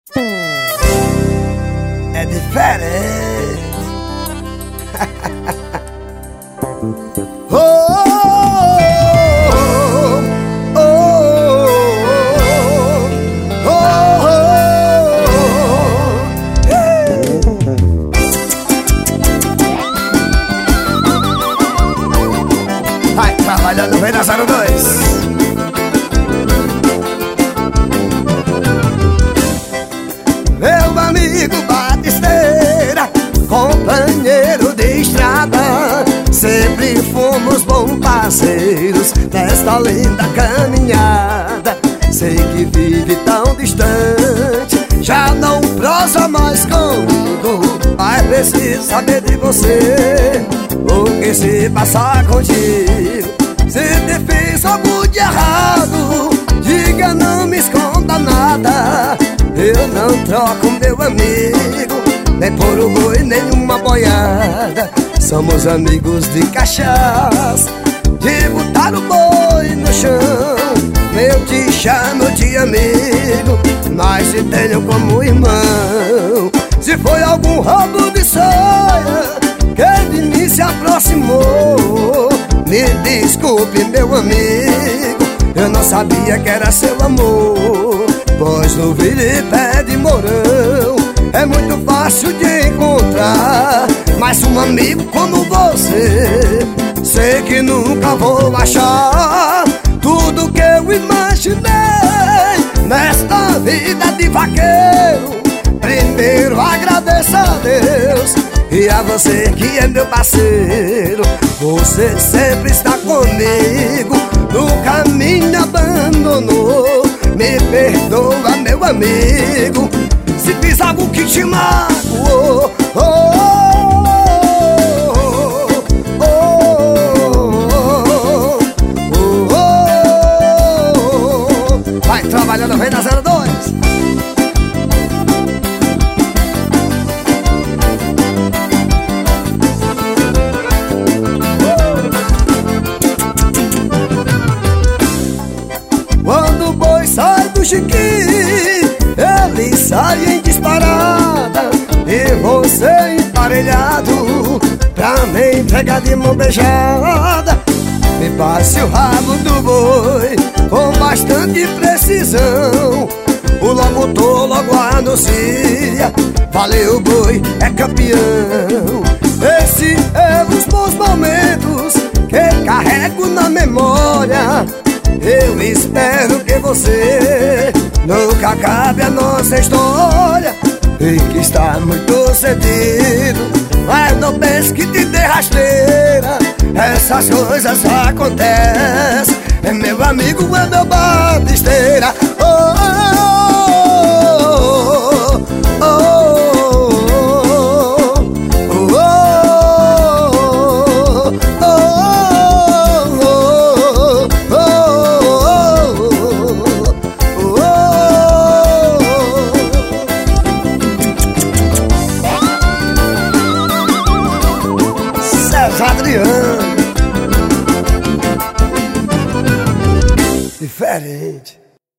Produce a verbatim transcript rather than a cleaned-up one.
É diferente. oh, oh, oh, oh, oh, oh. Vai trabalhando bem na zero dois. Meu amigo Batisteira, companheiro de estrada, sempre fomos bons parceiros nesta linda caminhada. Sei que vive tão distante, já não prosa mais comigo, mas preciso saber de você, o que se passa contigo. Se te fiz algo de errado, diga, não me esconda nada. Eu não troco meu amigo, nem por um boi, nem uma boiada. Somos amigos de cachaça, de botar o boi no chão. Eu te chamo de amigo, mas te tenho como irmão. Se foi algum roubo de sonha que de mim se aproximou, me desculpe, meu amigo, eu não sabia que era seu amor. Pois no Viripé de Mourão é muito fácil de encontrar, mas um amigo como você sei que nunca vou achar. Tudo que eu imaginei nesta vida de vaqueiro, primeiro agradeço a Deus e a você que é meu parceiro. Você sempre está comigo, no caminho abandonou. Me perdoa, meu amigo, se fiz algo que te magoou. Oh, oh, oh, oh, oh, oh. Vai trabalhando, vem na zero dois. Quando o boi sai do chiquinho, ele sai em disparada, e você emparelhado pra me entregar de mão beijada. Me passe o rabo do boi com bastante precisão, o locutor logo anuncia: valeu, boi é campeão. Esse é os bons momentos que carrego na memória. Eu espero que você nunca acabe a nossa história, e que está muito cedido, mas não pense que te dê rasteira. Essas coisas acontecem, é meu amigo, é meu Batisteira. Oh, oh, oh, oh, oh, Adriano. Diferente.